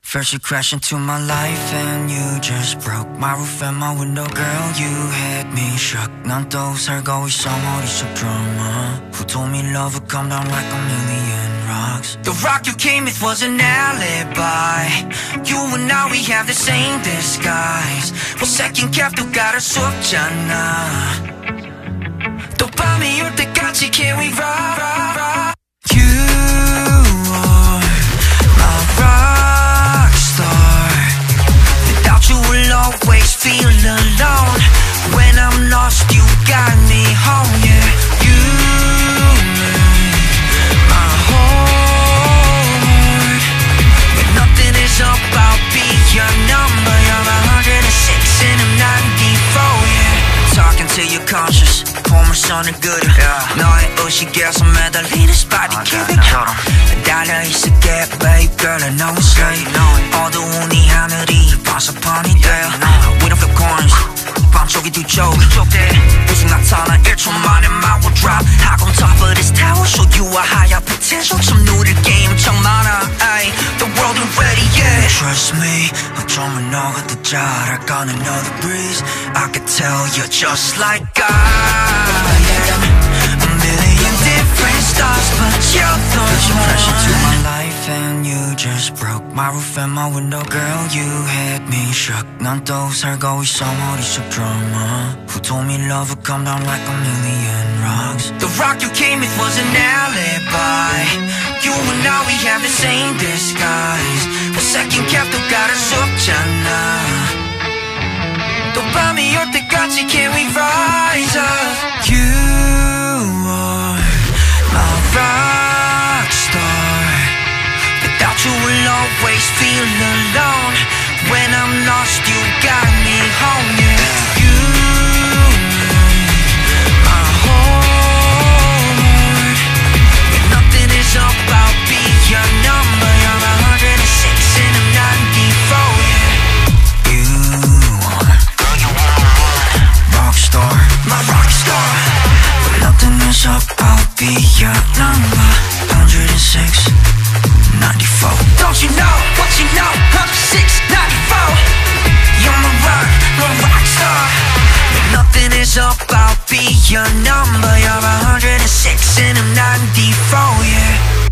First you crashed into my life and you just broke my roof and my window. Girl, you had me shook. 난 또 살고 있어 머릿속 drama. Who told me love would come down like a million rocks? The rock you came with was an alibi. You and I, we have the same disguise. 뭐 second cap 또 깔을 수 없잖아. 또 밤이 올 때까지 can we ride? Always feel alone. When I'm lost, you got me home, yeah. You make my heart. But nothing is up, I'll be your number. You're 106 and I'm 94, yeah. Talking to your conscious, 보물선을 그려. 너의 의식에서 매달리는 스파디 키비처럼 달려있을게, babe girl, I know it's late. 어두운 이 하늘이 반사판이 돼. We don't flip coins, 반쪽이 두 쪽. 우승 나타나 1초 만에 my will drop. Hop on top of this tower, show you a higher potential. 좀 누릴 게 엄청 많아, ay. The world ain't ready yet. Trust me, 어쩌면 너가 더 잘할까. Another breeze, I could tell you're just like I am. A million different stars, but you're the one. You crashed into my life and you just broke my roof and my window. Girl, you had me shook. 난 또 살고 있어 머릿속 drama. Who told me love would come down like a million rocks? The rock you came with was an alibi. You and I, we have the same disguise. 뭐 second cap 또 깔을 수 없잖아. 또 밤이 올 때까지 can we rise up? You are my rock star. Without you will always feel alone. When I'm lost, you got me home, yeah. You make my heart. When nothing is up, I'll be your number. You're 106 and I'm 94, yeah. You are rockstar, my rockstar. When nothing is up, I'll be your number. 106, 94. Don't you know what you know? 106, 94. You're my rockstar. When nothing is up, I'll be your number. You're 106 and I'm 94, yeah.